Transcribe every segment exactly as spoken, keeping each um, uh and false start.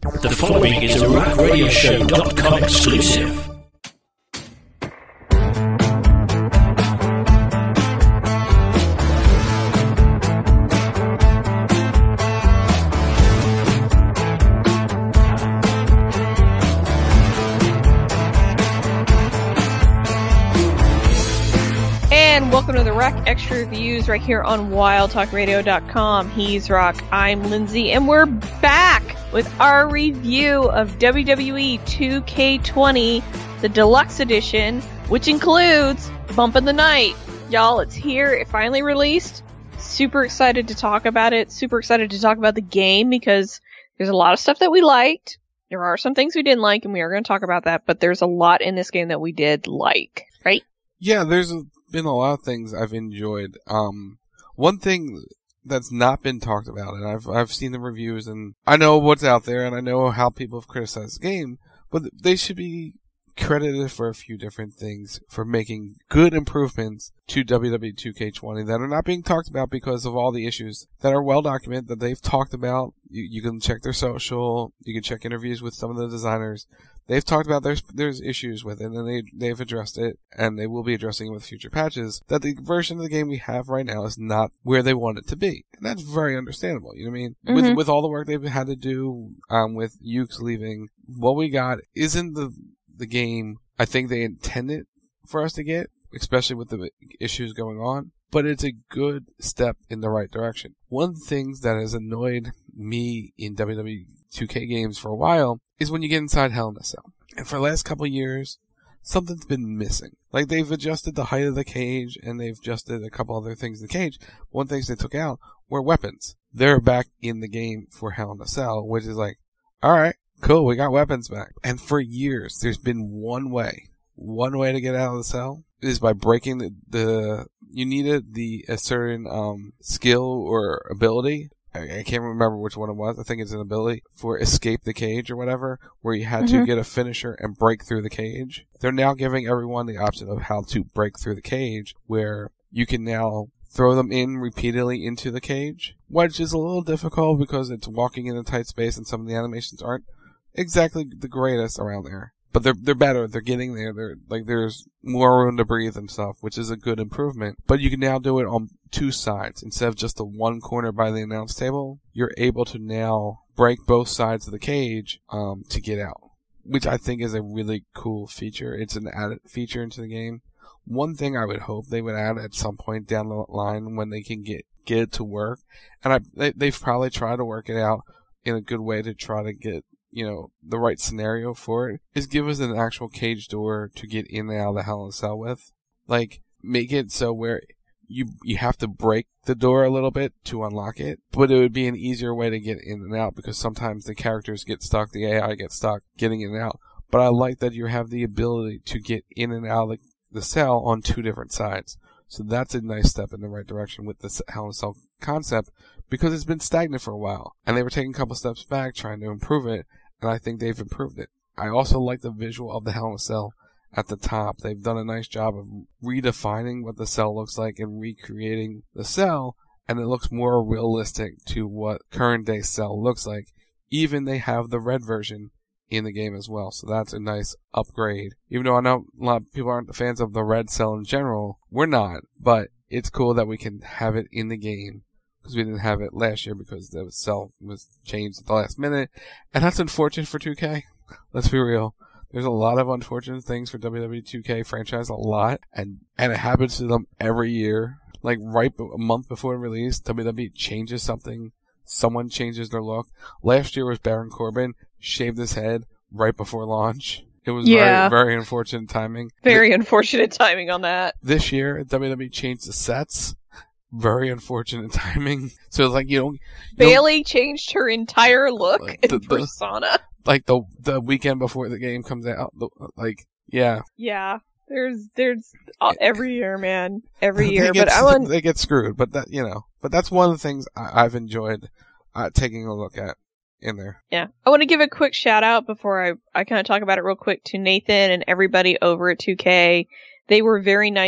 The following is a Rack Radio Show dot com exclusive. And welcome to the Rack Extra Reviews right here on Wild Talk Radio dot com. He's Rock, I'm Lindsay, and we're back with our review of W W E two K twenty, the Deluxe Edition, which includes Bump in the Night. Y'all, it's here. It finally released. Super excited to talk about it. Super excited to talk about the game because there's a lot of stuff that we liked. There are some things we didn't like, and we are going to talk about that, but there's a lot in this game that we did like, right? Yeah, there's been a lot of things I've enjoyed. Um, one thing that's not been talked about, and I've I've seen the reviews, and I know what's out there, and I know how people have criticized the game, but they should be credited for a few different things for making good improvements to W W E two K twenty that are not being talked about because of all the issues that are well documented that they've talked about. You, you can check their social, you can check interviews with some of the designers. They've talked about there's there's issues with it, and they they've addressed it, and they will be addressing it with future patches. That the version of the game we have right now is not where they want it to be, and that's very understandable. You know what I mean? Mm-hmm. With with all the work they've had to do, um, with Yuke's leaving, what we got isn't the the game I think they intended for us to get, especially with the issues going on. But it's a good step in the right direction. One of the things that has annoyed me in W W E two K games for a while is when you get inside Hell in a Cell. And for the last couple of years, something's been missing. Like, they've adjusted the height of the cage, and they've adjusted a couple other things in the cage. One of the things they took out were weapons. They're back in the game for Hell in a Cell, which is like, alright, cool, we got weapons back. And for years, there's been one way. One way to get out of the cell is by breaking the, the you needed the, a certain, um, skill or ability. I can't remember which one it was. I think it's an ability for escape the cage or whatever, where you had mm-hmm. to get a finisher and break through the cage. They're now giving everyone the option of how to break through the cage, where you can now throw them in repeatedly into the cage, which is a little difficult because it's walking in a tight space and some of the animations aren't exactly the greatest around there. But they're they're better. They're getting there. They're like there's more room to breathe and stuff, which is a good improvement. But you can now do it on two sides instead of just the one corner by the announce table. You're able to now break both sides of the cage um, to get out, which I think is a really cool feature. It's an added feature into the game. One thing I would hope they would add at some point down the line when they can get get it to work, and I they, they've probably tried to work it out in a good way to try to get, you know, the right scenario for it, is give us an actual cage door to get in and out of the Hell in a Cell with. Like, make it so where you you have to break the door a little bit to unlock it, but it would be an easier way to get in and out because sometimes the characters get stuck, the A I gets stuck getting in and out. But I like that you have the ability to get in and out of the, the cell on two different sides. So that's a nice step in the right direction with the Hell in a Cell concept because it's been stagnant for a while. And they were taking a couple steps back trying to improve it. And I think they've improved it. I also like the visual of the Hell in a Cell at the top. They've done a nice job of redefining what the cell looks like and recreating the cell, and it looks more realistic to what current day cell looks like. Even they have the red version in the game as well, so that's a nice upgrade. Even though I know a lot of people aren't fans of the red cell in general, we're not, but it's cool that we can have it in the game. Because we didn't have it last year because the cell was changed at the last minute. And that's unfortunate for two K. Let's be real. There's a lot of unfortunate things for W W E two K franchise, a lot. And, and it happens to them every year. Like right a month before release, W W E changes something. Someone changes their look. Last year was Baron Corbin shaved his head right before launch. It was yeah. very, very unfortunate timing. Very Th- unfortunate timing on that. This year, W W E changed the sets. Very unfortunate timing. So it's like, you know, Bailey you know, changed her entire look like the, in persona. The, like the the weekend before the game comes out. The, like, yeah. Yeah. There's there's uh, every year, man. Every year. But I want they get screwed. But that you know. But that's one of the things I, I've enjoyed uh, taking a look at in there. Yeah. I want to give a quick shout out before I I kind of talk about it real quick to Nathan and everybody over at two K. They were very nice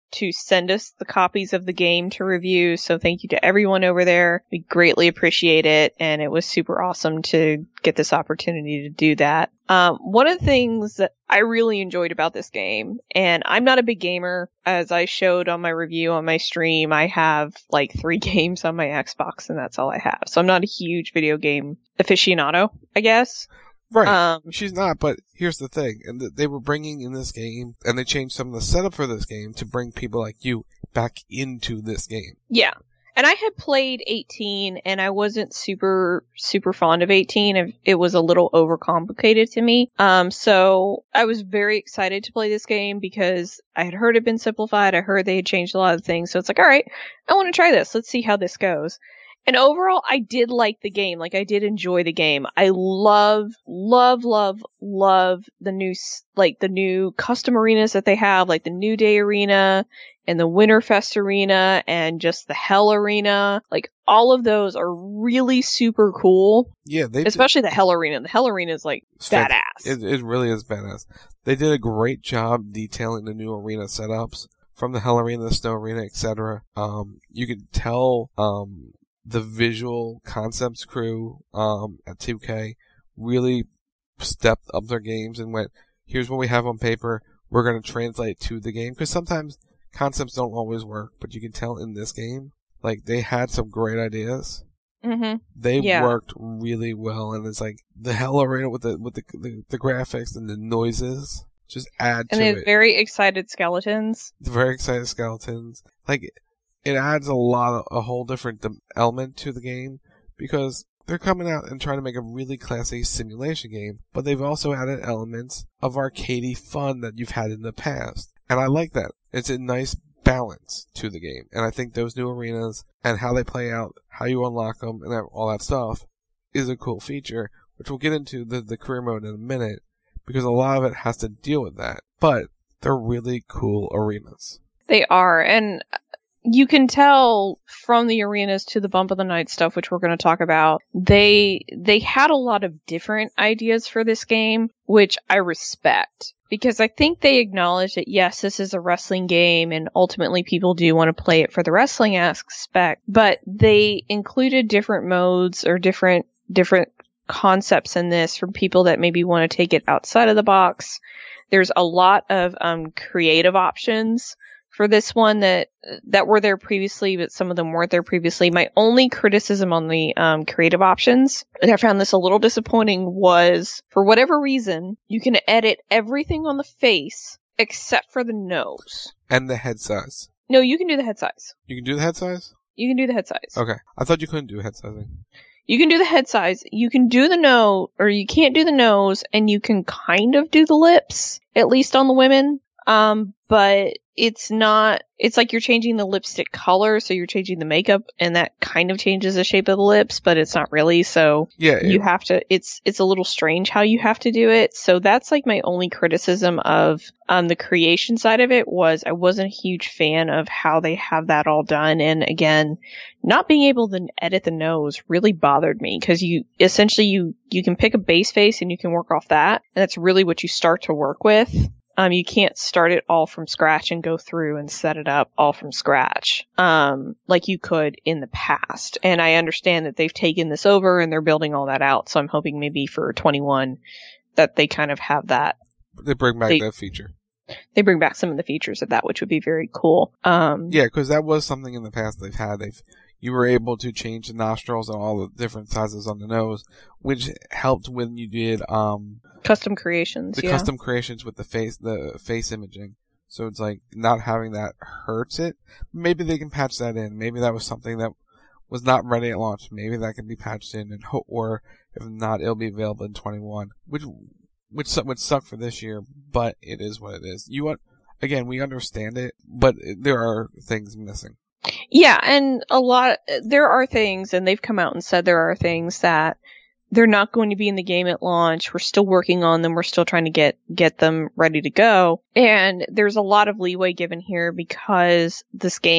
to send us the copies of the game to review. So thank you to everyone over there. We greatly appreciate it. And it was super awesome to get this opportunity to do that. Um, one of the things that I really enjoyed about this game, and I'm not a big gamer, as I showed on my review on my stream, I have like three games on my Xbox and that's all I have. So I'm not a huge video game aficionado, I guess. Right. Um, She's not, but here's the thing. And th- they were bringing in this game, and they changed some of the setup for this game to bring people like you back into this game. Yeah. And I had played eighteen, and I wasn't super, super fond of eighteen. It was a little overcomplicated to me. Um, so I was very excited to play this game because I had heard it had been simplified. I heard they had changed a lot of things. So it's like, all right, I want to try this. Let's see how this goes. And overall, I did like the game. Like, I did enjoy the game. I love, love, love, love the new, like, the new custom arenas that they have, like the New Day Arena and the Winterfest Arena and just the Hell Arena. Like, all of those are really super cool. Yeah, they Especially the Hell Arena. The Hell Arena is, like, badass. It, it really is badass. They did a great job detailing the new arena setups from the Hell Arena, the Snow Arena, et cetera. Um, you could tell, um, the visual concepts crew um, at two K really stepped up their games and went, here's what we have on paper, we're going to translate to the game. Because sometimes concepts don't always work, but you can tell in this game, like, they had some great ideas. Mm-hmm. They yeah. worked really well, and it's like the Hell Arena with the with the the, the graphics and the noises just add and to it. And they have very excited skeletons. The very excited skeletons. Like, it adds a lot of, a whole different element to the game because they're coming out and trying to make a really classy simulation game, but they've also added elements of arcadey fun that you've had in the past. And I like that. It's a nice balance to the game. And I think those new arenas and how they play out, how you unlock them, and all that stuff is a cool feature, which we'll get into the, the career mode in a minute because a lot of it has to deal with that. But they're really cool arenas. They are. And you can tell from the arenas to the Bump of the Night stuff, which we're going to talk about, they they had a lot of different ideas for this game, which I respect. Because I think they acknowledge that, yes, this is a wrestling game, and ultimately people do want to play it for the wrestling aspect, but they included different modes or different different concepts in this from people that maybe want to take it outside of the box. There's a lot of um, creative options for this one that that were there previously, but some of them weren't there previously. My only criticism on the um, creative options, and I found this a little disappointing, was for whatever reason, you can edit everything on the face except for the nose. And the head size. No, you can do the head size. You can do the head size? You can do the head size. Okay. I thought you couldn't do head sizing. You can do the head size. You can do the nose, or you can't do the nose, and you can kind of do the lips, at least on the women. Um, but it's not, it's like you're changing the lipstick color, so you're changing the makeup, and that kind of changes the shape of the lips, but it's not really, so yeah, it, you have to, it's, it's a little strange how you have to do it, so that's like my only criticism of, um, the creation side of it was I wasn't a huge fan of how they have that all done, and again, not being able to edit the nose really bothered me, because you, essentially you, you can pick a base face and you can work off that, and that's really what you start to work with. Um, you can't start it all from scratch and go through and set it up all from scratch, um, like you could in the past. And I understand that they've taken this over and they're building all that out. So I'm hoping maybe for twenty-one that they kind of have that. They bring back they, that feature. They bring back some of the features of that, which would be very cool. Um, yeah, because that was something in the past they've had. They've you were able to change the nostrils and all the different sizes on the nose, which helped when you did um custom creations. The yeah. custom creations with the face, the face imaging. So it's like not having that hurts it. Maybe they can patch that in. Maybe that was something that was not ready at launch. Maybe that can be patched in, and ho- or if not, it'll be available in twenty-one, which which would suck for this year. But it is what it is. You want again, we understand it, but there are things missing. Yeah, and a lot, there are things, and they've come out and said there are things that they're not going to be in the game at launch. We're still working on them. We're still trying to get, get them ready to go. And there's a lot of leeway given here because this game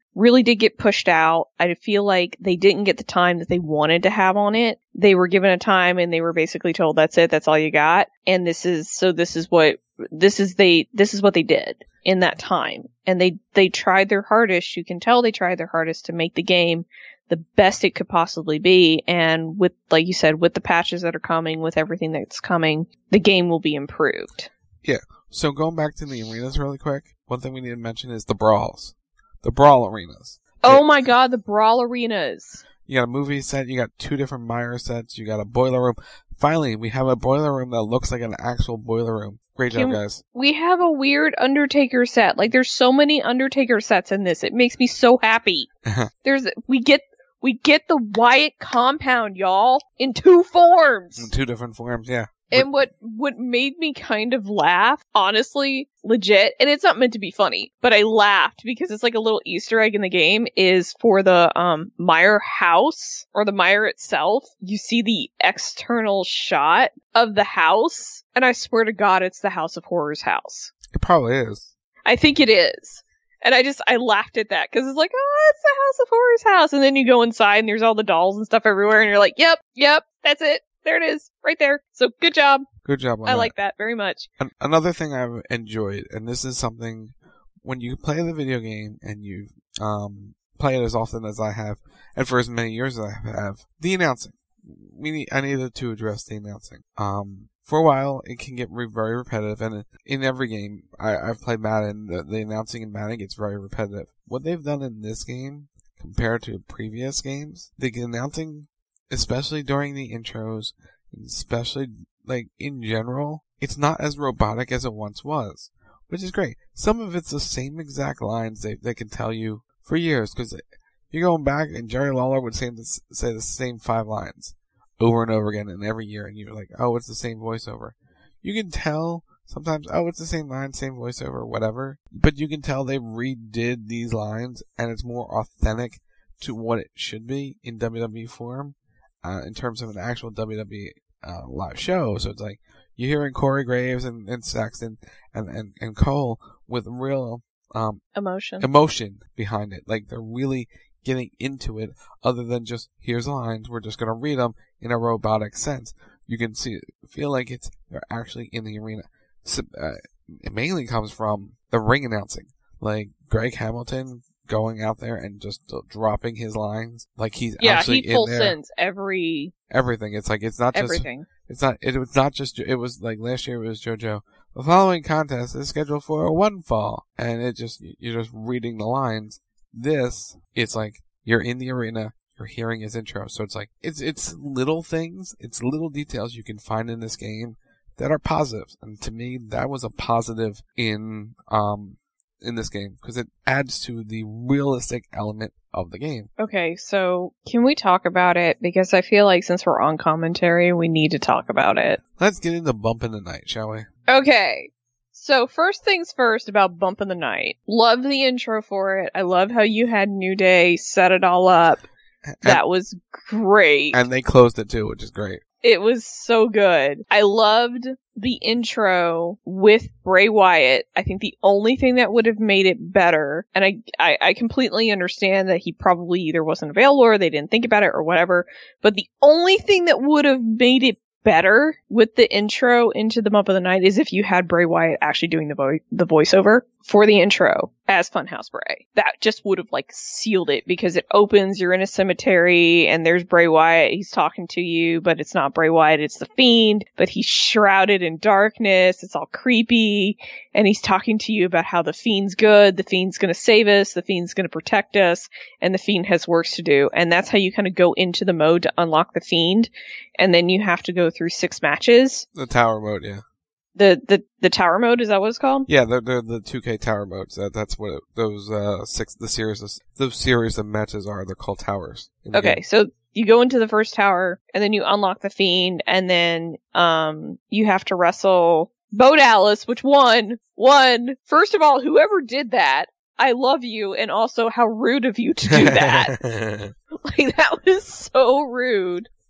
really did get pushed out. I feel like they didn't get the time that they wanted to have on it. They were given a time and they were basically told, that's it, that's all you got. And this is, so this is what, this is they, this is what they did in that time. And they, they tried their hardest. You can tell they tried their hardest to make the game the best it could possibly be. And with, like you said, with the patches that are coming, with everything that's coming, the game will be improved. Yeah. So going back to the arenas really quick, one thing we need to mention is the brawls. The brawl arenas. Oh my god, the brawl arenas. You got a movie set, you got two different Meyer sets, you got a boiler room. Finally, we have a boiler room that looks like an actual boiler room. Great job, Can, guys. We have a weird Undertaker set. Like, there's so many Undertaker sets in this. It makes me so happy. There's, we get, we get the Wyatt compound, y'all, in two forms. In two different forms, yeah. And what, what made me kind of laugh, honestly, legit, and it's not meant to be funny, but I laughed because it's like a little Easter egg in the game, is for the, um, Meyer house, or the Meyer itself, you see the external shot of the house, and I swear to God it's the House of Horrors house. It probably is. I think it is. And I just, I laughed at that, because it's like, oh, it's the House of Horrors house, and then you go inside and there's all the dolls and stuff everywhere, and you're like, yep, yep, that's it. There it is, right there. So good job. Good job on I that. like that very much. An- another thing I've enjoyed, and this is something, when you play the video game and you um, play it as often as I have, and for as many years as I have, the announcing. We need, I needed to address the announcing. Um, for a while, it can get re- very repetitive, and in every game I, I've played Madden, the, the announcing in Madden gets very repetitive. What they've done in this game, compared to previous games, the announcing, especially during the intros, especially, like, in general, it's not as robotic as it once was, which is great. Some of it's the same exact lines they they can tell you for years, because you're going back, and Jerry Lawler would say, this, say the same five lines over and over again, and every year, and you're like, oh, it's the same voiceover. You can tell sometimes, oh, it's the same line, same voiceover, whatever, but you can tell they redid these lines, and it's more authentic to what it should be in W W E form. Uh, in terms of an actual W W E uh, live show. So it's like you're hearing Corey Graves and, and Saxton and, and, and Cole with real um, emotion emotion behind it. Like they're really getting into it, other than just here's lines, we're just going to read them in a robotic sense. You can see, feel like it's they're actually in the arena. So, uh, it mainly comes from the ring announcing, like Greg Hamilton going out there and just uh, dropping his lines like he's yeah, actually he full in there. sends every Everything. It's like it's not just everything. It's not. It was not just. It was like last year. It was JoJo. The following contest is scheduled for a one fall, and it just you're just reading the lines. This, it's like you're in the arena. You're hearing his intro. So it's like it's it's little things. It's little details you can find in this game that are positives, and to me, that was a positive in um. in this game, because it adds to the realistic element of the game. Okay, so can we talk about it? Because I feel like since we're on commentary, we need to talk about it. Let's get into Bump in the Night, shall we? Okay, so first things first about Bump in the Night. Love the intro for it. I love how you had New Day set it all up. And, that was great. And they closed it too, which is great. It was so good. I loved the intro with Bray Wyatt. I think the only thing that would have made it better, and I, I, I completely understand that he probably either wasn't available or they didn't think about it or whatever, but the only thing that would have made it better with the intro into the Bump of the Night is if you had Bray Wyatt actually doing the vo- the voiceover for the intro as Funhouse Bray. That just would have like sealed it, because it opens, you're in a cemetery and there's Bray Wyatt, he's talking to you, but it's not Bray Wyatt, it's the Fiend, but he's shrouded in darkness, it's all creepy, and he's talking to you about how the Fiend's good, the Fiend's gonna save us, the Fiend's gonna protect us, and the Fiend has works to do. And that's how you kind of go into the mode to unlock the Fiend, and then you have to go through six matches. The tower mode, yeah. The the the tower mode, is that what it's called? Yeah, they're, they're the two K tower modes. That that's what it, those uh six the series of, those series of matches are. They're called towers. Okay, game. So you go into the first tower, and then you unlock the Fiend, and then um you have to wrestle Bo Dallas, which won. Won. First of all, whoever did that, I love you, and also how rude of you to do that. Like, that was so rude.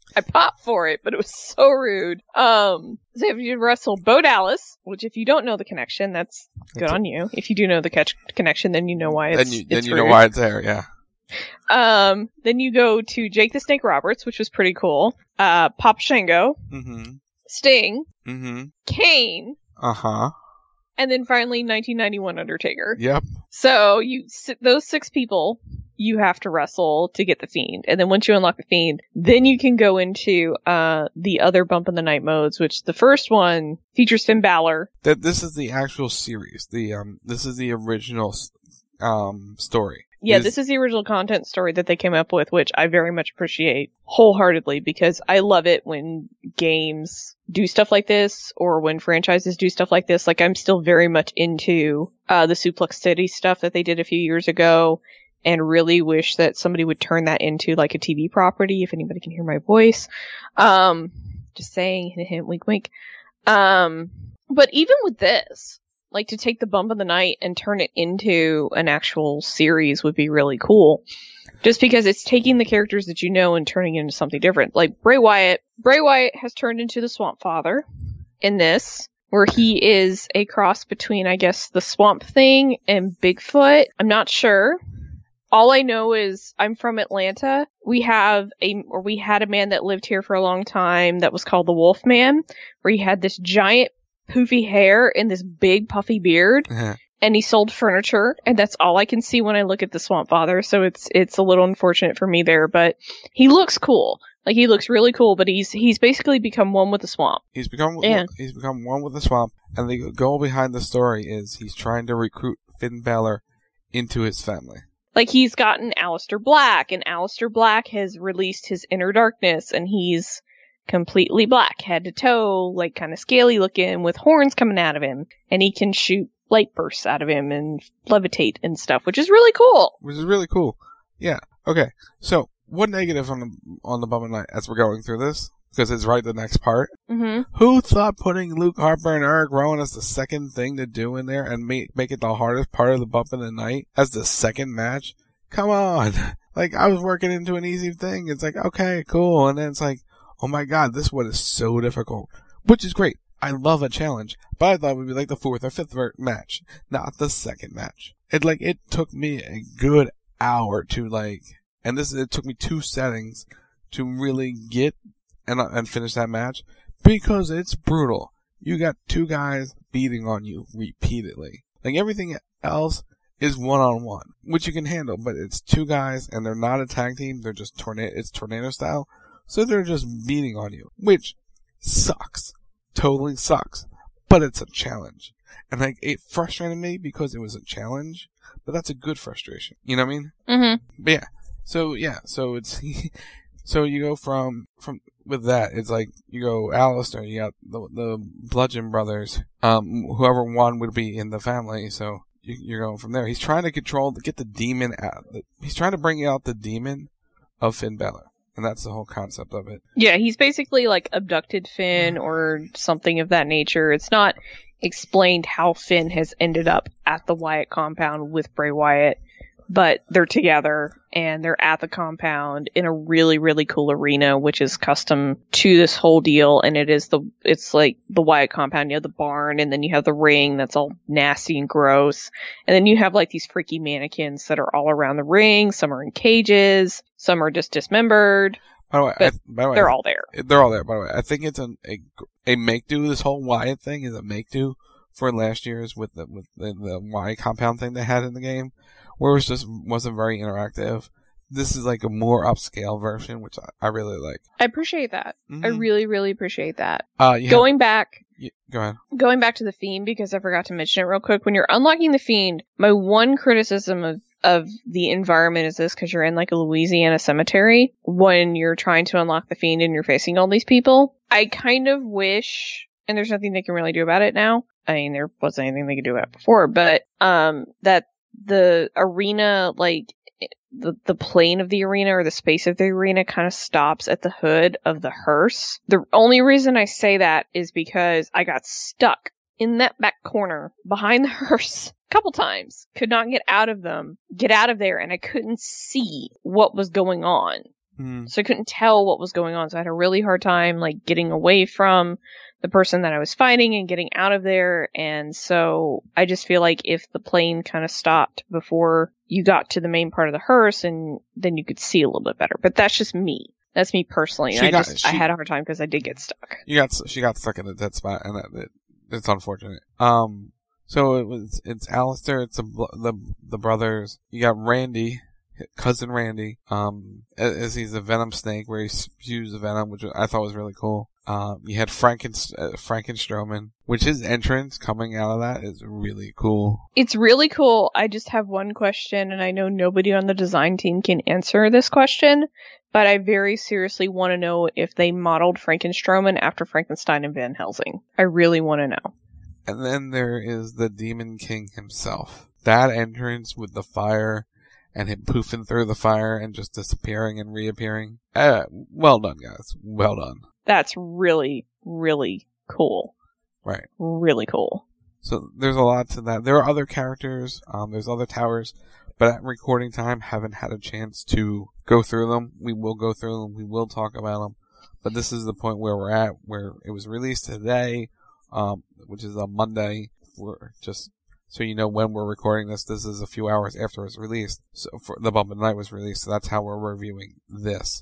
I popped for it, but it was so rude. Um, so if you wrestle Bo Dallas, which if you don't know the connection, that's good That's on you. If you do know the catch connection, then you know why it's Then you, then it's you rude. know why it's there, yeah. Um, then you go to Jake the Snake Roberts, which was pretty cool. Uh, Papa Shango, Mm-hmm. Sting, Mm-hmm. Kane, Uh-huh. and then finally nineteen ninety-one Undertaker. Yep. So you those six people you have to wrestle to get the Fiend, and then once you unlock the Fiend, then you can go into uh the other Bump in the Night modes, which the first one features Finn Balor. That this is the actual series. The um this is the original um story. Yeah, Is- this is the original content story that they came up with, which I very much appreciate wholeheartedly because I love it when games do stuff like this or when franchises do stuff like this. Like, I'm still very much into uh, the Suplex City stuff that they did a few years ago and really wish that somebody would turn that into like a T V property, if anybody can hear my voice. Um, just saying, hint, hint, wink, wink. Um, but even with this, like, to take the Bump of the Night and turn it into an actual series would be really cool. Just because it's taking the characters that you know and turning it into something different. Like, Bray Wyatt. Bray Wyatt has turned into the Swamp Father in this, where he is a cross between, I guess, the Swamp Thing and Bigfoot. I'm not sure. All I know is I'm from Atlanta. We have a, or we had a man that lived here for a long time that was called the Wolf Man, where he had this giant poofy hair and this big puffy beard, and he sold furniture, and that's all I can see when I look at the Swamp Father, so it's it's a little unfortunate for me there, but he looks cool. Like, he looks really cool, but he's he's basically become one with the swamp. He's become Yeah. he's become one with the swamp, and the goal behind the story is he's trying to recruit Finn Balor into his family. Like, he's gotten Aleister Black, and Aleister Black has released his inner darkness, and he's completely black, head to toe, like kind of scaly looking with horns coming out of him, and he can shoot light bursts out of him and levitate and stuff, which is really cool. Which is really cool. Yeah. Okay. So, what negative on the on the Bump of the Night as we're going through this? Because it's right the next part. Mm-hmm. Who thought putting Luke Harper and Eric Rowan as the second thing to do in there and make make it the hardest part of the Bump of the Night as the second match? Come on. Like, I was working into an easy thing. It's like, okay, cool. And then it's like, oh my god, this one is so difficult. Which is great. I love a challenge. But I thought it would be like the fourth or fifth match, not the second match. It like, it took me a good hour to like, and this, it took me two settings to really get and, and finish that match because it's brutal. You got two guys beating on you repeatedly. Like, everything else is one-on-one, which you can handle, but it's two guys and they're not a tag team. They're just tornado, it's tornado style. So they're just beating on you, which sucks. Totally sucks. But it's a challenge. And like, it frustrated me because it was a challenge, but that's a good frustration. You know what I mean? Mm-hmm. But yeah. So yeah, so it's, so you go from, from, with that, it's like, you go Aleister, you got the, the Bludgeon Brothers, um, whoever won would be in the family, so you, you're going from there. He's trying to control, get the demon out, he's trying to bring out the demon of Finn Balor. And that's the whole concept of it. Yeah, he's basically like abducted Finn or something of that nature. It's not explained how Finn has ended up at the Wyatt compound with Bray Wyatt, but they're together and they're at the compound in a really, really cool arena, which is custom to this whole deal. And it is the, it's like the Wyatt compound. You have the barn, and then you have the ring that's all nasty and gross. And then you have like these freaky mannequins that are all around the ring. Some are in cages. Some are just dismembered. By the way, I, by the way they're all there. They're all there, by the way. I think it's a, a, a make-do. This whole Wyatt thing is a make-do for last year's with the, with the, the Wyatt compound thing they had in the game, where it was just wasn't very interactive. This is like a more upscale version, which I, I really like. I appreciate that. Mm-hmm. I really, really appreciate that. Uh, you Going have, back, you, go ahead. Going back to the Fiend, because I forgot to mention it real quick. When you're unlocking the Fiend, my one criticism of of the environment is this, because you're in like a Louisiana cemetery when you're trying to unlock the Fiend and you're facing all these people. I kind of wish, and there's nothing they can really do about it now. I mean, there wasn't anything they could do about it before, but um, that the arena, like the the plane of the arena or the space of the arena, kind of stops at the hood of the hearse. The only reason I say that is because I got stuck in that back corner behind the hearse a couple times, could not get out of them, get out of there, and I couldn't see what was going on. Mm. So I couldn't tell what was going on. So I had a really hard time, like, getting away from the person that I was fighting and getting out of there. And so I just feel like if the plane kind of stopped before you got to the main part of the hearse, and then you could see a little bit better. But that's just me. That's me personally. She I got- just she- I had a hard time because I did get stuck. You got she got stuck in a dead spot, and that, it, it's unfortunate. Um, so it was it's Alistair, it's the the the brothers. You got Randy, cousin Randy. Um, as he's a venom snake, where he spews the venom, which I thought was really cool. Um, you had Franken uh, Frankenstrowman, which his entrance coming out of that is really cool. It's really cool. I just have one question, and I know nobody on the design team can answer this question, but I very seriously want to know if they modeled Frankenstrowman after Frankenstein and Van Helsing. I really want to know. And then there is the Demon King himself. That entrance with the fire and him poofing through the fire and just disappearing and reappearing. Uh, well done, guys. Well done. That's really, really cool. Right. Really cool. So there's a lot to that. There are other characters. Um, there's other towers. But at recording time, haven't had a chance to go through them. We will go through them. We will talk about them. But this is the point where we're at, where it was released today, um, which is a Monday. For just so you know when we're recording this, this is a few hours after it was released. So for the Bump of the Night was released, so that's how we're reviewing this.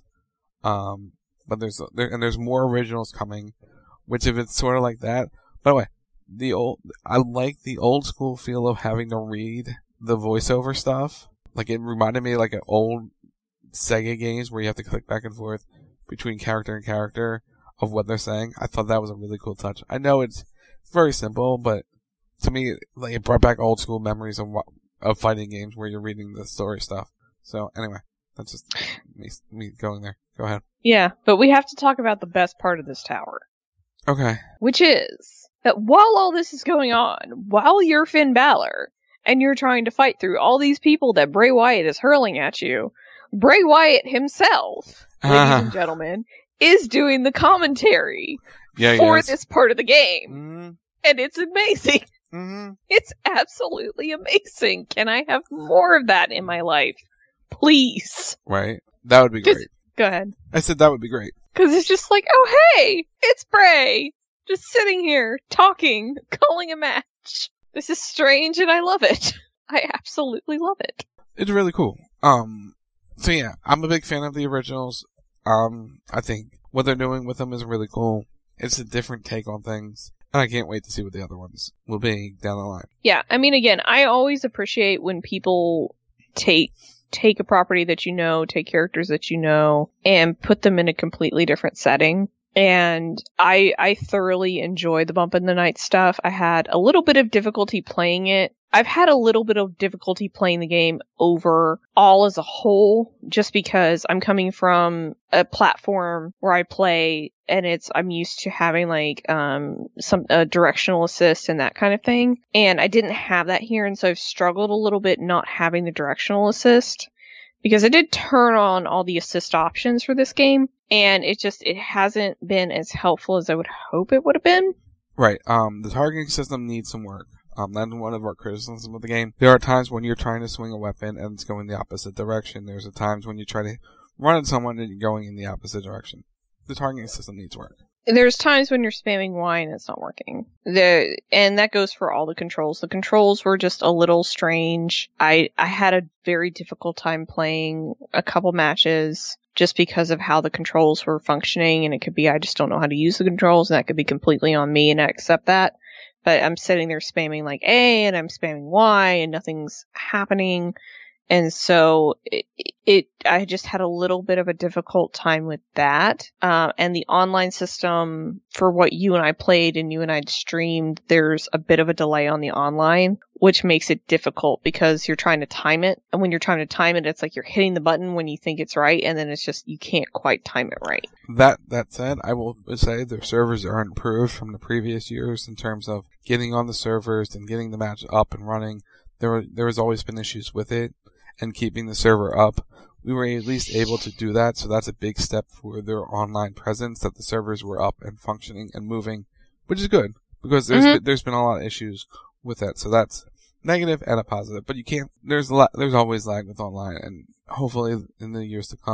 Um, but there's there and there's more originals coming, which if it's sort of like that. By the way, the old I like the old school feel of having to read the voiceover stuff. Like it reminded me of like an old Sega games where you have to click back and forth between character and character of what they're saying. I thought that was a really cool touch. I know it's very simple, but to me, like it brought back old school memories of of fighting games where you're reading the story stuff. So anyway, that's just me, me going there. Go ahead. Yeah, but we have to talk about the best part of this tower. Okay. Which is that while all this is going on, while you're Finn Balor, and you're trying to fight through all these people that Bray Wyatt is hurling at you, Bray Wyatt himself, ladies Uh-huh. and gentlemen, is doing the commentary Yeah, for yes. this part of the game. Mm-hmm. And it's amazing. Mm-hmm. It's absolutely amazing. Can I have more of that in my life? Please. Right. That would be Just- great. Go ahead. I said that would be great. Because it's just like, oh, hey, it's Bray. Just sitting here, talking, calling a match. This is strange and I love it. I absolutely love it. It's really cool. Um, so yeah, I'm a big fan of the originals. Um, I think what they're doing with them is really cool. It's a different take on things. And I can't wait to see what the other ones will be down the line. Yeah, I mean, again, I always appreciate when people take take a property that you know, take characters that you know, and put them in a completely different setting. And I I thoroughly enjoy the Bump in the Night stuff. I had a little bit of difficulty playing it. I've had a little bit of difficulty playing the game overall as a whole, just because I'm coming from a platform where I play and it's, I'm used to having like, um, some, a directional assist and that kind of thing. And I didn't have that here. And so I've struggled a little bit not having the directional assist, because I did turn on all the assist options for this game. And it just, it hasn't been as helpful as I would hope it would have been. Right. Um, the targeting system needs some work. Um, that's one of our criticisms of the game. There are times when you're trying to swing a weapon and it's going the opposite direction. There's a times when you try to run at someone and you're going in the opposite direction. The targeting system needs work. There's times when you're spamming Y and it's not working. The and that goes for all the controls. The controls were just a little strange. I I had a very difficult time playing a couple matches just because of how the controls were functioning, and it could be I just don't know how to use the controls, and that could be completely on me, and I accept that. But I'm sitting there spamming like A and I'm spamming Y and nothing's happening. And so it, it, I just had a little bit of a difficult time with that. Um, and the online system for what you and I played and you and I streamed, there's a bit of a delay on the online, which makes it difficult because you're trying to time it. And when you're trying to time it, it's like you're hitting the button when you think it's right. And then it's just, you can't quite time it right. That, that said, I will say their servers are improved from the previous years in terms of getting on the servers and getting the match up and running. There were, there has always been issues with it. And keeping the server up, we were at least able to do that, so that's a big step for their online presence, that the servers were up and functioning and moving, which is good, because there's Mm-hmm. been, there's been a lot of issues with that, so that's negative and a positive, but you can't, there's a lot, there's always lag with online, and hopefully in the years to come,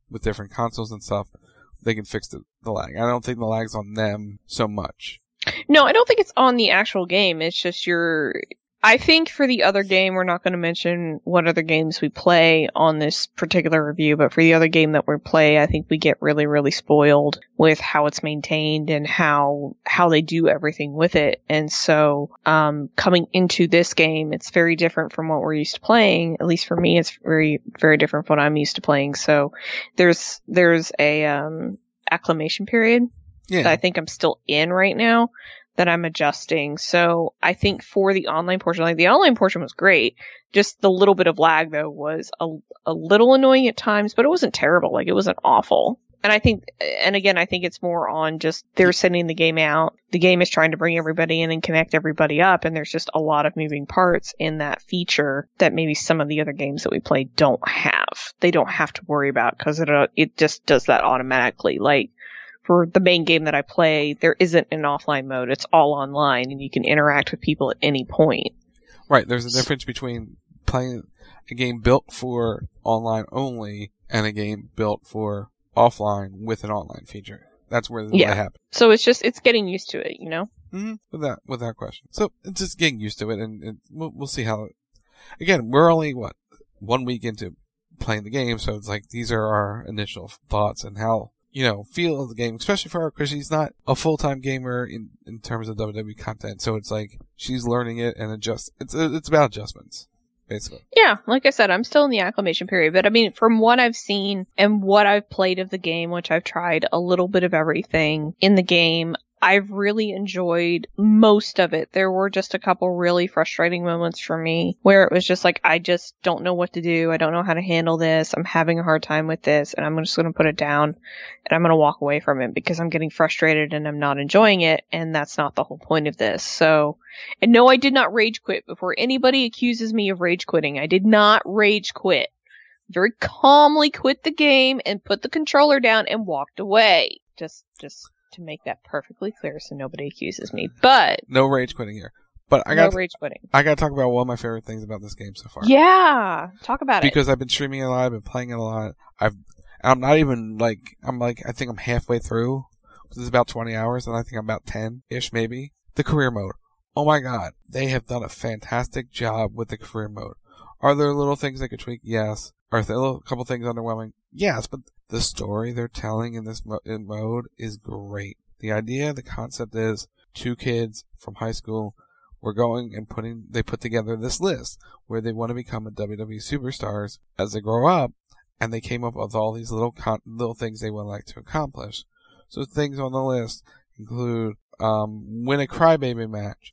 with different consoles and stuff, they can fix the, the lag. I don't think the lag's on them so much. No, I don't think it's on the actual game. It's just your... I think for the other game, we're not going to mention what other games we play on this particular review, but for the other game that we play, I think we get really, really spoiled with how it's maintained and how how they do everything with it. And so, um, coming into this game, it's very different from what we're used to playing. At least for me, it's very, very different from what I'm used to playing. So there's there's a um, acclimation period Yeah. that I think I'm still in right now, that I'm adjusting. So I think for the online portion, like the online portion was great. Just the little bit of lag though was a, a little annoying at times, but it wasn't terrible. Like it wasn't awful. And I think, and again, I think it's more on just they're sending the game out. The game is trying to bring everybody in and connect everybody up. And there's just a lot of moving parts in that feature that maybe some of the other games that we play don't have. They don't have to worry about because it, uh, it just does that automatically. Like, for the main game that I play, there isn't an offline mode. It's all online, and you can interact with people at any point. Right. There's a difference between playing a game built for online only and a game built for offline with an online feature. That's where the Yeah. delay happens. So it's just, it's getting used to it, you know? Mm-hmm. Without, without question. So it's just getting used to it, and, and we'll, we'll see how. Again, we're only, what, one week into playing the game, so it's like these are our initial thoughts and how, you know, feel of the game, especially for her, because she's not a full-time gamer in, in terms of W W E content. So it's like she's learning it and adjust. It's it's about adjustments, basically. Yeah, like I said, I'm still in the acclimation period, but I mean, from what I've seen and what I've played of the game, which I've tried a little bit of everything in the game, I've really enjoyed most of it. There were just a couple really frustrating moments for me where it was just like, I just don't know what to do. I don't know how to handle this. I'm having a hard time with this, and I'm just going to put it down and I'm going to walk away from it because I'm getting frustrated and I'm not enjoying it. And that's not the whole point of this. So, and no, I did not rage quit. Before anybody accuses me of rage quitting, I did not rage quit. Very calmly quit the game and put the controller down and walked away. Just, just. To make that perfectly clear so nobody accuses me. But no rage quitting here. But I no got rage quitting. I got to talk about one of my favorite things about this game so far. Yeah, talk about because it. Because I've been streaming it a lot, I've been playing it a lot. I've I'm not even like I'm like I think I'm halfway through. This is about twenty hours, and I think I'm about ten ish maybe. The career mode. Oh my god, they have done a fantastic job with the career mode. Are there little things they could tweak? Yes. Are there a couple things underwhelming? Yes, but the story they're telling in this mo- in mode is great. The idea, the concept is two kids from high school were going and putting, they put together this list where they want to become a W W E superstars as they grow up, and they came up with all these little con- little things they would like to accomplish. So things on the list include um, win a crybaby match,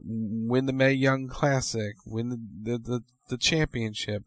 win the Mae Young Classic, win the the, the, the championship,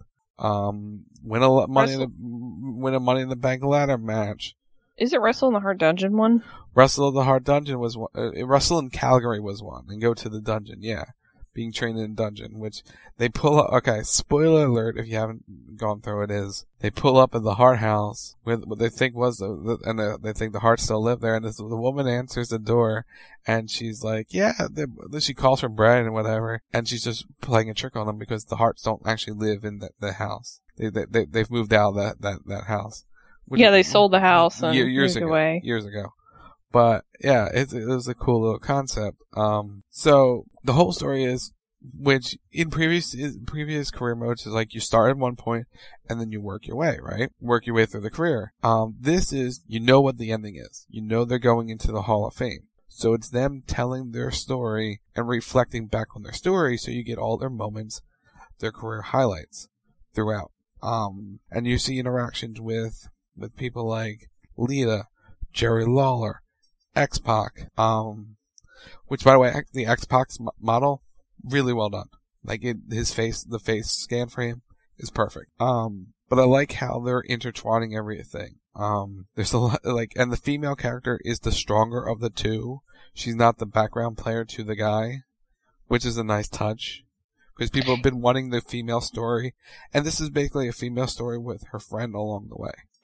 Um, win a money, in the, win a Money in the Bank ladder match. Is it Wrestle in the Hard Dungeon one? Wrestle in the Hard Dungeon was one. Uh, Wrestle in Calgary was one, and go to the dungeon. Yeah, being trained in a dungeon, which they pull up. Okay, spoiler alert if you haven't gone through it. Is they pull up in the Hart house with what they think was the, the and the, they think the Harts still live there, and this, the woman answers the door, and she's like, yeah, she calls for bread and whatever, and she's just playing a trick on them because the Harts don't actually live in the, the house. They, they they they've moved out of that that that house. Which, yeah, they sold the house and years moved ago. away. Years ago. But yeah, it, it was a cool little concept. Um, so the whole story is, which in previous in previous career modes is like you start at one point and then you work your way, right? Work your way through the career. Um, this is, you know what the ending is. You know they're going into the Hall of Fame. So it's them telling their story and reflecting back on their story, so you get all their moments, their career highlights throughout. Um, and you see interactions with with people like Lita, Jerry Lawler, X-Pac, um, which, by the way, the X-Pac's model, really well done. Like, it, his face, the face scan for him is perfect. Um, but I like how they're intertwining everything. Um, there's a lot, like, and the female character is the stronger of the two. She's not the background player to the guy, which is a nice touch. Because people have been wanting the female story, and this is basically a female story with her friend along the way.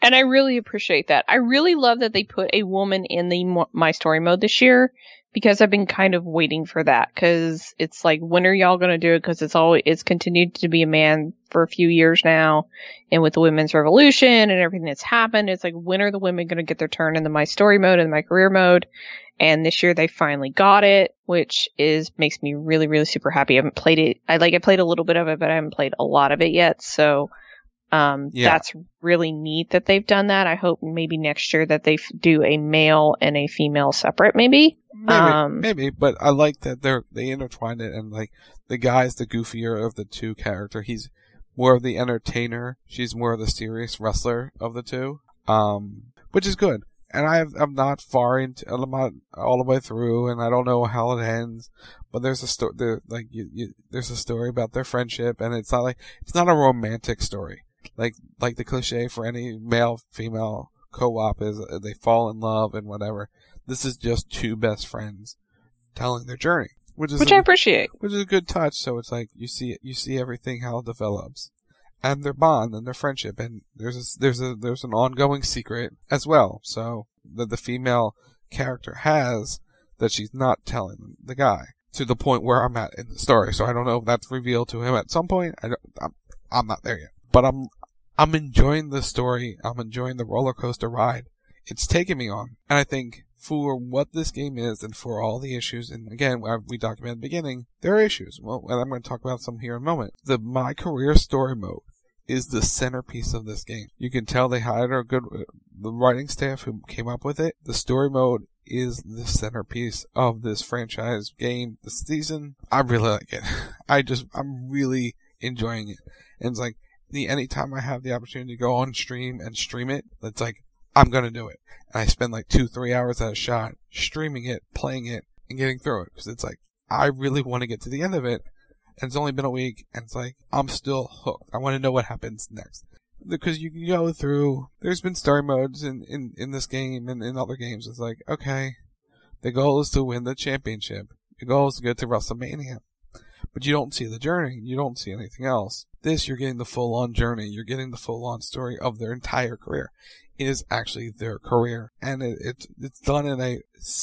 And I really appreciate that. I really love that they put a woman in the My Story mode this year, because I've been kind of waiting for that, because it's like, when are y'all going to do it? Because it's always, it's continued to be a man for a few years now. And with the women's revolution and everything that's happened, it's like, when are the women going to get their turn in the My Story mode and My Career mode? And this year they finally got it, which is, makes me really, really super happy. I haven't played it. I like, I played a little bit of it, but I haven't played a lot of it yet. So, um, yeah. That's really neat that they've done that. I hope maybe next year that they f- do a male and a female separate, maybe. Maybe, um, maybe, but I like that they're, they intertwined it, and like, the guy's the goofier of the two character. He's more of the entertainer. She's more of the serious wrestler of the two. Um, which is good. And I have, I'm not far into, I'm not all the way through, and I don't know how it ends. But there's a story, there, like, you, you, there's a story about their friendship, and it's not like, it's not a romantic story. Like, like the cliche for any male-female co-op is, uh, they fall in love and whatever. This is just two best friends telling their journey, which is which a, I appreciate, which is a good touch. So it's like you see, you see everything how it develops, and their bond and their friendship, and there's a, there's a there's an ongoing secret as well. So that the female character has that she's not telling the guy, to the point where I'm at in the story. So I don't know if that's revealed to him at some point. I don't, I'm, I'm not there yet, but I'm I'm enjoying the story. I'm enjoying the roller coaster ride it's taken me on, and I think, for what this game is and for all the issues, and again, we documented at the beginning, there are issues. Well, and I'm going to talk about some here in a moment. The My Career Story mode is the centerpiece of this game. You can tell they hired a good, the writing staff who came up with it. The story mode is the centerpiece of this franchise game this season. I really like it. I just, I'm really enjoying it. And it's like, the anytime I have the opportunity to go on stream and stream it, it's like, I'm going to do it. And I spend like two, three hours at a shot streaming it, playing it, and getting through it. Because it's like, I really want to get to the end of it. And it's only been a week, and it's like, I'm still hooked. I want to know what happens next. Because you can go through, there's been story modes in, in, in this game and in other games. It's like, okay, the goal is to win the championship. The goal is to get to WrestleMania. But you don't see the journey. You don't see anything else. This, you're getting the full-on journey. You're getting the full-on story of their entire career. It is actually their career. And it, it, it's done in a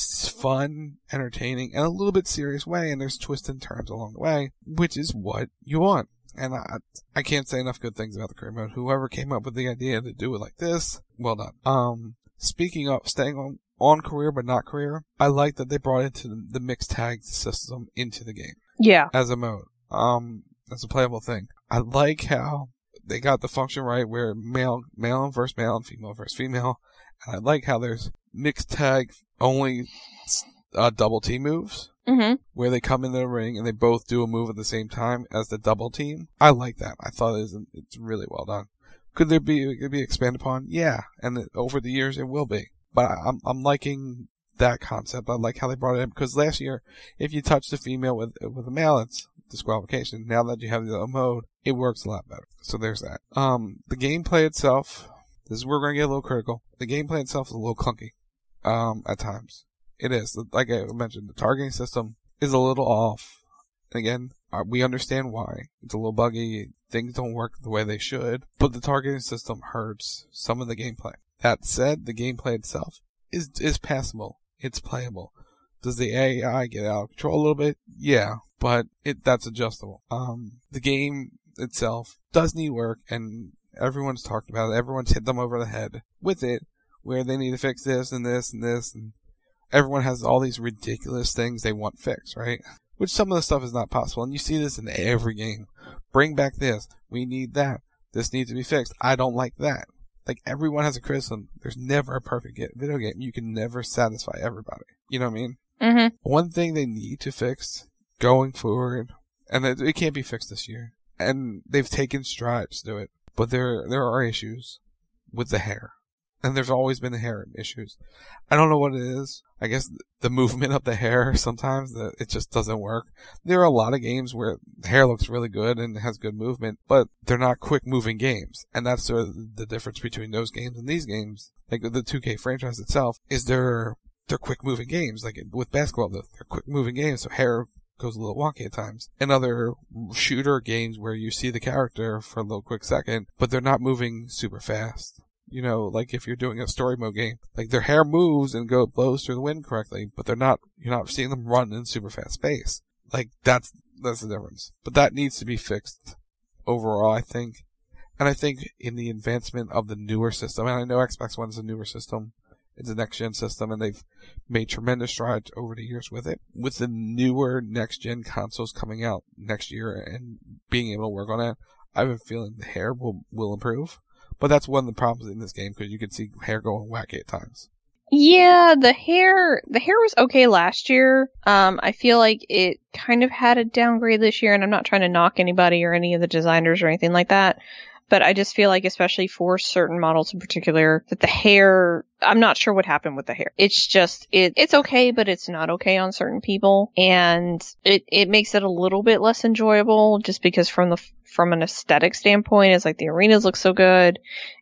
fun, entertaining, and a little bit serious way. And there's twists and turns along the way, which is what you want. And I, I can't say enough good things about the career mode. Whoever came up with the idea to do it like this, well done. Um, speaking of staying on, on career but not career, I like that they brought into the, the mixed tag system into the game. Yeah. As a mode. Um, as a playable thing. I like how they got the function right where male, male versus male and female versus female. And I like how there's mixed tag only, uh, double team moves. Mm-hmm. Where they come in the ring and they both do a move at the same time as the double team. I like that. I thought it was, it's really well done. Could there be, it could be expanded upon? Yeah. And it, over the years it will be. But I, I'm, I'm liking that concept. I like how they brought it in because last year, if you touch the female with, with a male, it's disqualification. Now that you have the mode, it works a lot better. So there's that. Um, the gameplay itself, this is where we're going to get a little critical. The gameplay itself is a little clunky, um, at times. It is. Like I mentioned, the targeting system is a little off. Again, uh, we understand why. It's a little buggy. Things don't work the way they should. But the targeting system hurts some of the gameplay. That said, the gameplay itself is is passable. It's playable. Does the A I get out of control a little bit? Yeah. But it that's adjustable. Um, the game itself does need work, and everyone's talked about it. Everyone's hit them over the head with it, where they need to fix this and this and this and everyone has all these ridiculous things they want fixed, right? Which some of the stuff is not possible. And you see this in every game. Bring back this. We need that. This needs to be fixed. I don't like that. Like, everyone has a criticism. There's never a perfect video game. You can never satisfy everybody. You know what I mean? Mm-hmm. One thing they need to fix going forward, and it, it can't be fixed this year, and they've taken strides to it, but there there are issues with the hair. And there's always been hair issues. I don't know what it is. I guess the movement of the hair sometimes, that it just doesn't work. There are a lot of games where the hair looks really good and has good movement, but they're not quick moving games. And that's sort of the difference between those games and these games. Like the two K franchise itself is they're, they're quick moving games. Like with basketball, they're quick moving games, so hair goes a little wonky at times. And other shooter games where you see the character for a little quick second, but they're not moving super fast. You know, like if you're doing a story mode game, like their hair moves and go blows through the wind correctly, but they're not, you're not seeing them run in super fast space. Like that's, that's the difference. But that needs to be fixed overall, I think. And I think in the advancement of the newer system, and I know Xbox One is a newer system, it's a next-gen system, and they've made tremendous strides over the years with it. With the newer next-gen consoles coming out next year and being able to work on it, I have a feeling the hair will, will improve. But that's one of the problems in this game, because you can see hair going wacky at times. Yeah, the hair, the hair was okay last year. Um, I feel like it kind of had a downgrade this year, and I'm not trying to knock anybody or any of the designers or anything like that. But I just feel like, especially for certain models in particular, that the hair, I'm not sure what happened with the hair. It's just, it, it's okay, but it's not okay on certain people. And it, it makes it a little bit less enjoyable just because from the, from an aesthetic standpoint, it's like the arenas look so good.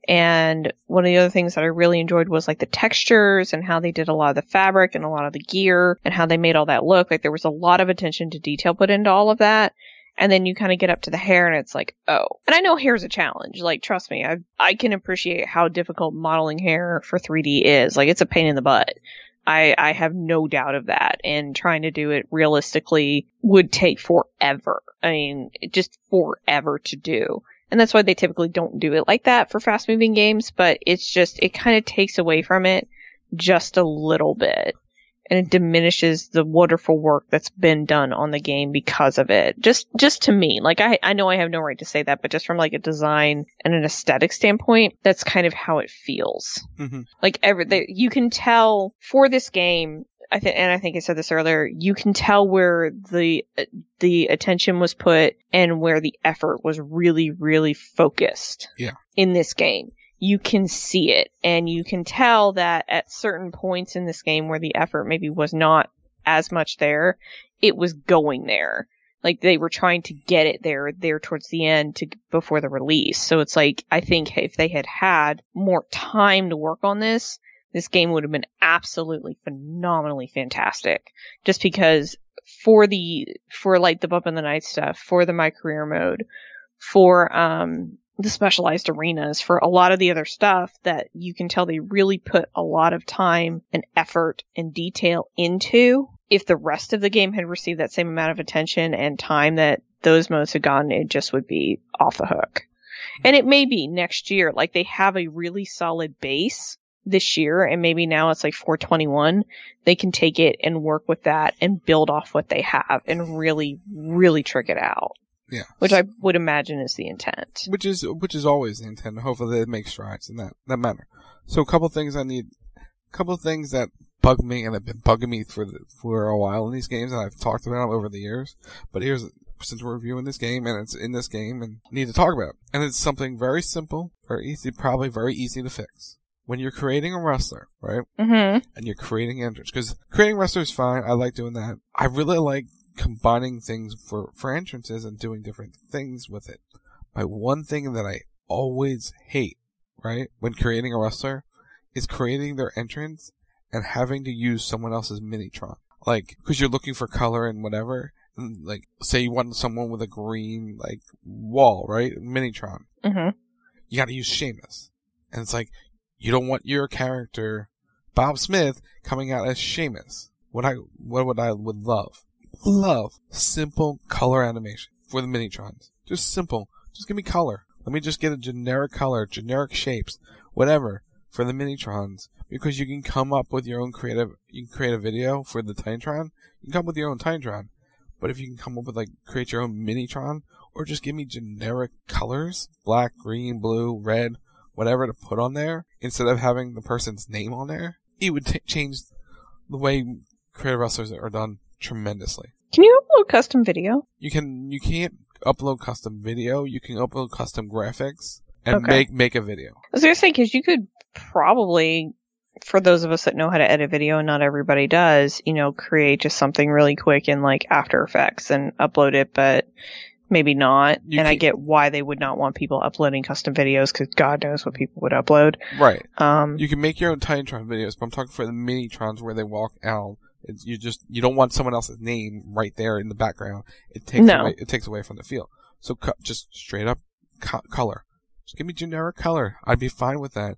And one of the other things that I really enjoyed was like the textures and how they did a lot of the fabric and a lot of the gear and how they made all that look. Like there was a lot of attention to detail put into all of that. And then you kind of get up to the hair and it's like, oh. And I know hair's a challenge. Like, trust me, I I can appreciate how difficult modeling hair for three D is. Like, it's a pain in the butt. I, I have no doubt of that. And trying to do it realistically would take forever. I mean, just forever to do. And that's why they typically don't do it like that for fast-moving games. But it's just, it kind of takes away from it just a little bit. And it diminishes the wonderful work that's been done on the game because of it. Just, just to me, like I, I know I have no right to say that, but just from like a design and an aesthetic standpoint, that's kind of how it feels. Mm-hmm. Like every, they, you can tell for this game, I think, and I think I said this earlier, you can tell where the, the attention was put and where the effort was really, really focused. Yeah. In this game. You can see it, and you can tell that at certain points in this game where the effort maybe was not as much there, it was going there. Like, they were trying to get it there, there towards the end to before the release. So it's like, I think if they had had more time to work on this, this game would have been absolutely phenomenally fantastic. Just because for the, for like the Bump in the Night stuff, for the My Career mode, for, um, the specialized arenas, for a lot of the other stuff that you can tell they really put a lot of time and effort and detail into. If the rest of the game had received that same amount of attention and time that those modes had gotten, it just would be off the hook. And it may be next year, like they have a really solid base this year, and maybe now it's like four twenty-one. They can take it and work with that and build off what they have and really, really trick it out. Yeah. Which I would imagine is the intent. Which is which is always the intent. Hopefully they make strides in that, that matter. So a couple things I need, a couple of things that bug me and have been bugging me for the, for a while in these games, and I've talked about them over the years. But here's, since we're reviewing this game and it's in this game and need to talk about it. And it's something very simple, very easy, probably very easy to fix. When you're creating a wrestler, right? Mm-hmm. And you're creating entrance, because creating wrestlers is fine. I like doing that. I really like combining things for, for entrances and doing different things with it. My one thing that I always hate, right, when creating a wrestler is creating their entrance and having to use someone else's Minitron. Like, because you're looking for color and whatever. And like, say you want someone with a green, like, wall, right? Minitron. Mm-hmm. You gotta use Sheamus. And it's like, you don't want your character, Bob Smith, coming out as Sheamus. What I, what would I would love? Love simple color animation for the Minitrons. Just simple. Just give me color. Let me just get a generic color, generic shapes, whatever, for the Minitrons. Because you can come up with your own creative, you can create a video for the Titantron. You can come up with your own Titantron. But if you can come up with, like, create your own Minitron, or just give me generic colors, black, green, blue, red, whatever to put on there, instead of having the person's name on there, it would t- change the way creative wrestlers are done tremendously. Can you upload custom video? You can. You can't upload custom video. You can upload custom graphics and Okay. make make a video. I was gonna say, because you could probably, for those of us that know how to edit video, and not everybody does, you know, create just something really quick in like After Effects and upload it, but maybe not. You and I can- get why they would not want people uploading custom videos, because God knows what people would upload. Right. Um, You can make your own Titantron videos, but I'm talking for the Minitrons where they walk out. It's, you just you don't want someone else's name right there in the background. It takes No. away it takes away from the feel. So co- just straight up co- color. Just give me generic color. I'd be fine with that.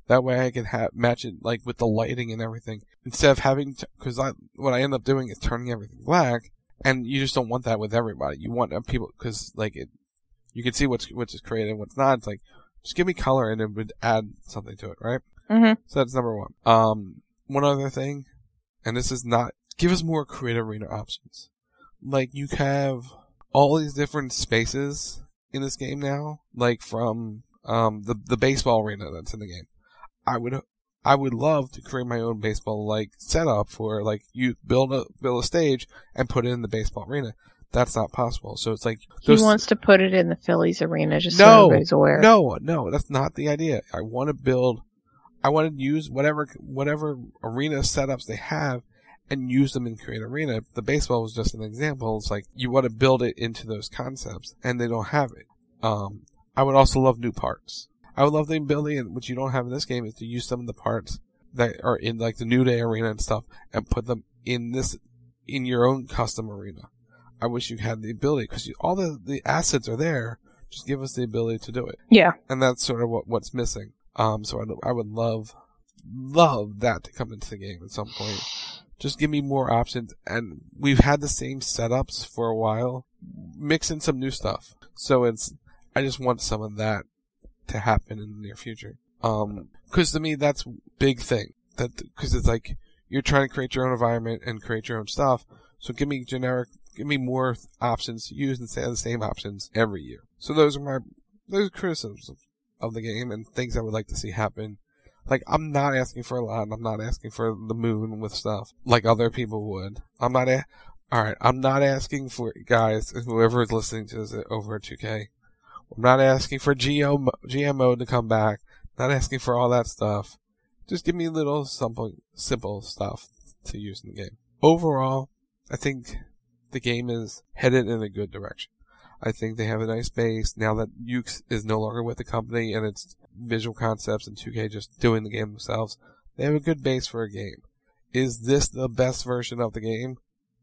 That way I can have match it like with the lighting and everything instead of having to, because I what I end up doing is turning everything black, and you just don't want that with everybody. You want people because like it, you can see what's what's created and what's not. It's like just give me color and it would add something to it, right? Mm-hmm. So that's number one. Um, one other thing, and this is not give us more creative arena options. Like you have all these different spaces in this game now, like from um the the baseball arena that's in the game. I would I would love to create my own baseball like setup for like you build a build a stage and put it in the baseball arena. That's not possible. So it's like he wants to put it in the Phillies arena just no, so everybody's aware. No, no, that's not the idea. I want to build. I want to use whatever whatever arena setups they have and use them in Create Arena. The baseball was just an example. It's like you want to build it into those concepts, and they don't have it. Um, I would also love new parts. I would love the ability, which you don't have in this game, is to use some of the parts that are in like the New Day arena and stuff, and put them in this in your own custom arena. I wish you had the ability because all the the assets are there. Just give us the ability to do it. Yeah, and that's sort of what what's missing. Um, so I, I would love love that to come into the game at some point. Just give me more options, and we've had the same setups for a while. Mix in some new stuff. So it's I just want some of that to happen in the near future. Um, cause to me, that's a big thing. That, cause it's like, you're trying to create your own environment and create your own stuff. So give me generic, give me more options to use instead of the same options every year. So those are my, those are criticisms of, of the game and things I would like to see happen. Like, I'm not asking for a lot. I'm not asking for the moon with stuff like other people would. I'm not, a- alright, I'm not asking for, guys, whoever is listening to this over at two K, I'm not asking for G O, G M mode to come back. Not asking for all that stuff. Just give me little simple, simple stuff to use in the game. Overall, I think the game is headed in a good direction. I think they have a nice base now that Yuke's is no longer with the company and it's Visual Concepts and two K just doing the game themselves. They have a good base for a game. Is this the best version of the game?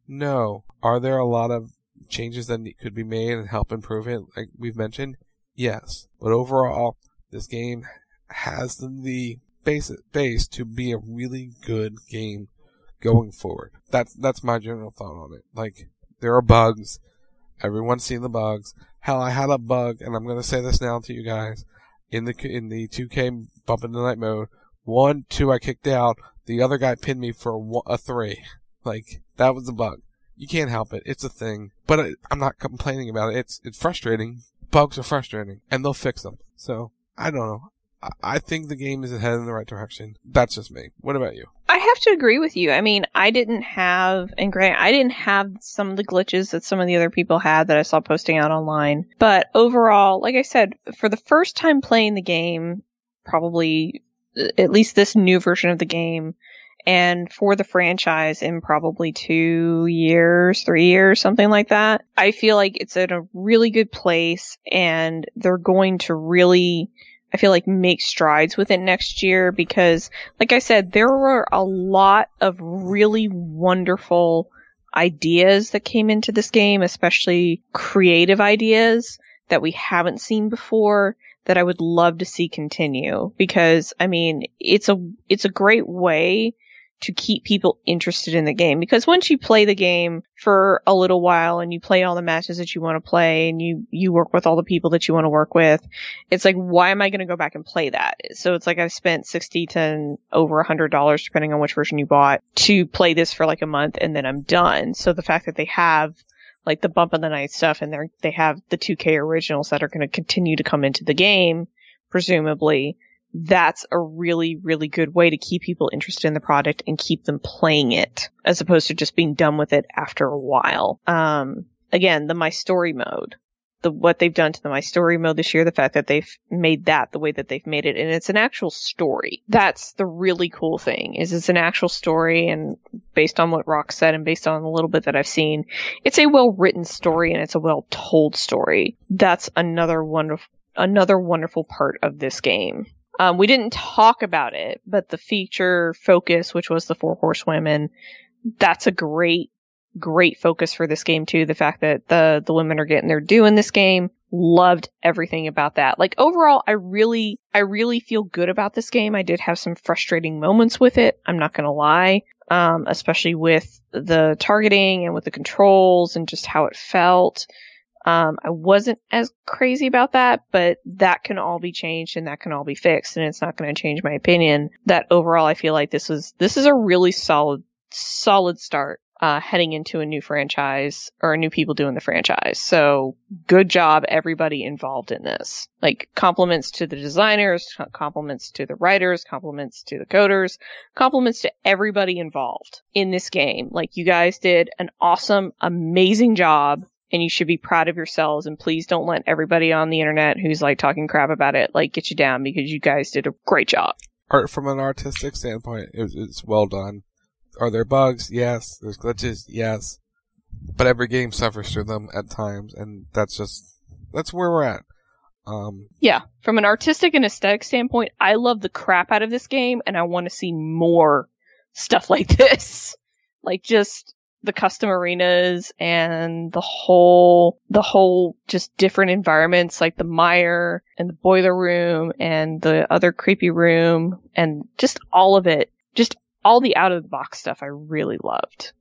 No. Are there a lot of changes that could be made and help improve it, like we've mentioned? Yes. But overall, this game has the, the base, base to be a really good game going forward. That's that's my general thought on it. Like, there are bugs. Everyone's seen the bugs. Hell, I had a bug, and I'm going to say this now to you guys, in the in the two K Bump in the Night mode. One, two, I kicked out. The other guy pinned me for a, one, a three. Like, that was a bug. You can't help it. It's a thing. But I, I'm not complaining about it. It's it's frustrating. Bugs are frustrating. And they'll fix them. So, I don't know. I, I think the game is headed in the right direction. That's just me. What about you? I have to agree with you. I mean, I didn't have, and granted, I didn't have some of the glitches that some of the other people had that I saw posting out online. But overall, like I said, for the first time playing the game, probably, at least this new version of the game, and for the franchise in probably two years, three years, something like that, I feel like it's in a really good place, and they're going to really, I feel like, make strides with it next year because, like I said, there were a lot of really wonderful ideas that came into this game, especially creative ideas that we haven't seen before that I would love to see continue because, I mean, it's a, it's a great way to keep people interested in the game because once you play the game for a little while and you play all the matches that you want to play and you, you work with all the people that you want to work with, it's like, why am I going to go back and play that? So it's like I've spent sixty to over a hundred dollars, depending on which version you bought, to play this for like a month and then I'm done. So the fact that they have like the Bump of the Night stuff and they're, they have the two K originals that are going to continue to come into the game, presumably, that's a really, really good way to keep people interested in the product and keep them playing it as opposed to just being done with it after a while. Um, again, the My Story mode, the, what they've done to the My Story mode this year, the fact that they've made that the way that they've made it, and it's an actual story. That's the really cool thing, is it's an actual story, and based on what Rock said and based on a little bit that I've seen, it's a well-written story and it's a well-told story. That's another wonderful, another wonderful part of this game. Um, we didn't talk about it, but the feature focus, which was the Four Horsewomen, that's a great great focus for this game too. The fact that the, the women are getting their due in this game. Loved everything about that. Like overall, I really, I really feel good about this game. I did have some frustrating moments with it. I'm not going to lie. Um, especially with the targeting and with the controls and just how it felt. Um, I wasn't as crazy about that, but that can all be changed and that can all be fixed, and it's not going to change my opinion that overall I feel like this was, this is a really solid, solid start, uh, heading into a new franchise or new people doing the franchise. So good job, everybody involved in this. Like compliments to the designers, compliments to the writers, compliments to the coders, compliments to everybody involved in this game. Like you guys did an awesome, amazing job. And you should be proud of yourselves, and please don't let everybody on the internet who's like talking crap about it like get you down, because you guys did a great job. Art from an artistic standpoint, it, it's well done. Are there bugs? Yes. There's glitches? Yes. But every game suffers through them at times, and that's just that's where we're at. Um, yeah, from an artistic and aesthetic standpoint, I love the crap out of this game, and I want to see more stuff like this. Like just the custom arenas and the whole, the whole just different environments like the mire and the boiler room and the other creepy room and just all of it. Just all the out of the box stuff I really loved.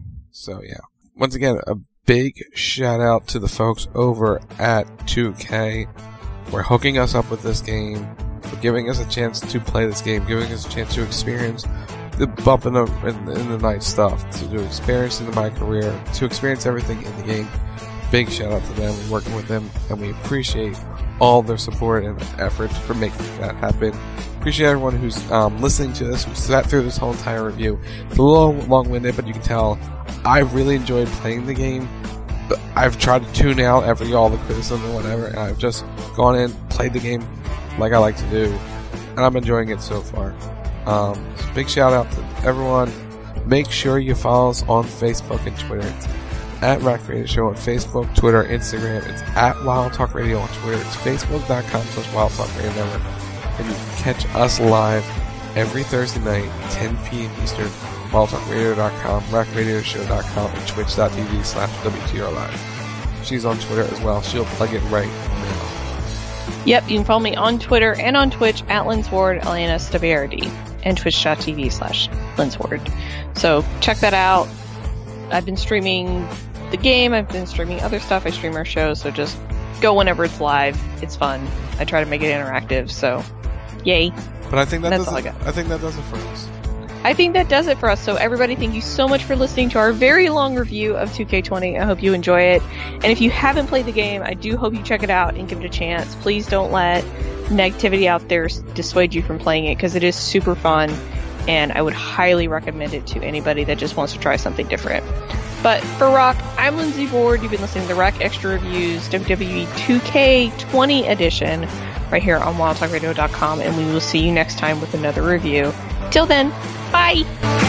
So yeah. Once again, a big shout out to the folks over at two K for hooking us up with this game, for giving us a chance to play this game, giving us a chance to experience the bump in the, in, in the night stuff, to, to experience in my career, to experience everything in the game. Big shout out to them. We're working with them, and we appreciate all their support and effort for making that happen. Appreciate everyone who's um, listening to this, who sat through this whole entire review. It's a little long-winded, but you can tell I really enjoyed playing the game. But I've tried to tune out every all the criticism or whatever, and I've just gone in, played the game like I like to do, and I'm enjoying it so far. Um, so big shout out to everyone. Make sure you follow us on Facebook and Twitter. It's at Rack Radio Show on Facebook, Twitter, Instagram. It's at Wild Talk Radio on Twitter. It's facebook.com slash Wild Talk Radio Network. And you can catch us live every Thursday night, ten p.m. Eastern, wild talk radio dot com, rack radio show dot com, and twitch.tv slash W T R Live. She's on Twitter as well. She'll plug it right now. Yep, you can follow me on Twitter and on Twitch at Linsward, L A N S W A R D, and twitch.tv slash Linsward. So check that out. I've been streaming the game. I've been streaming other stuff. I stream our show, so just go whenever it's live. It's fun. I try to make it interactive, so yay. But I think that That's does all it, I got. I think that does it for us. I think that does it for us. So everybody, thank you so much for listening to our very long review of two K twenty. I hope you enjoy it. And if you haven't played the game, I do hope you check it out and give it a chance. Please don't let negativity out there dissuade you from playing it, because it is super fun, and I would highly recommend it to anybody that just wants to try something different. But for Rock, I'm Lindsay Ward. You've been listening to the Rack Extra Reviews W W E two K twenty edition right here on wild talk radio dot com, and we will see you next time with another review. Till then, bye!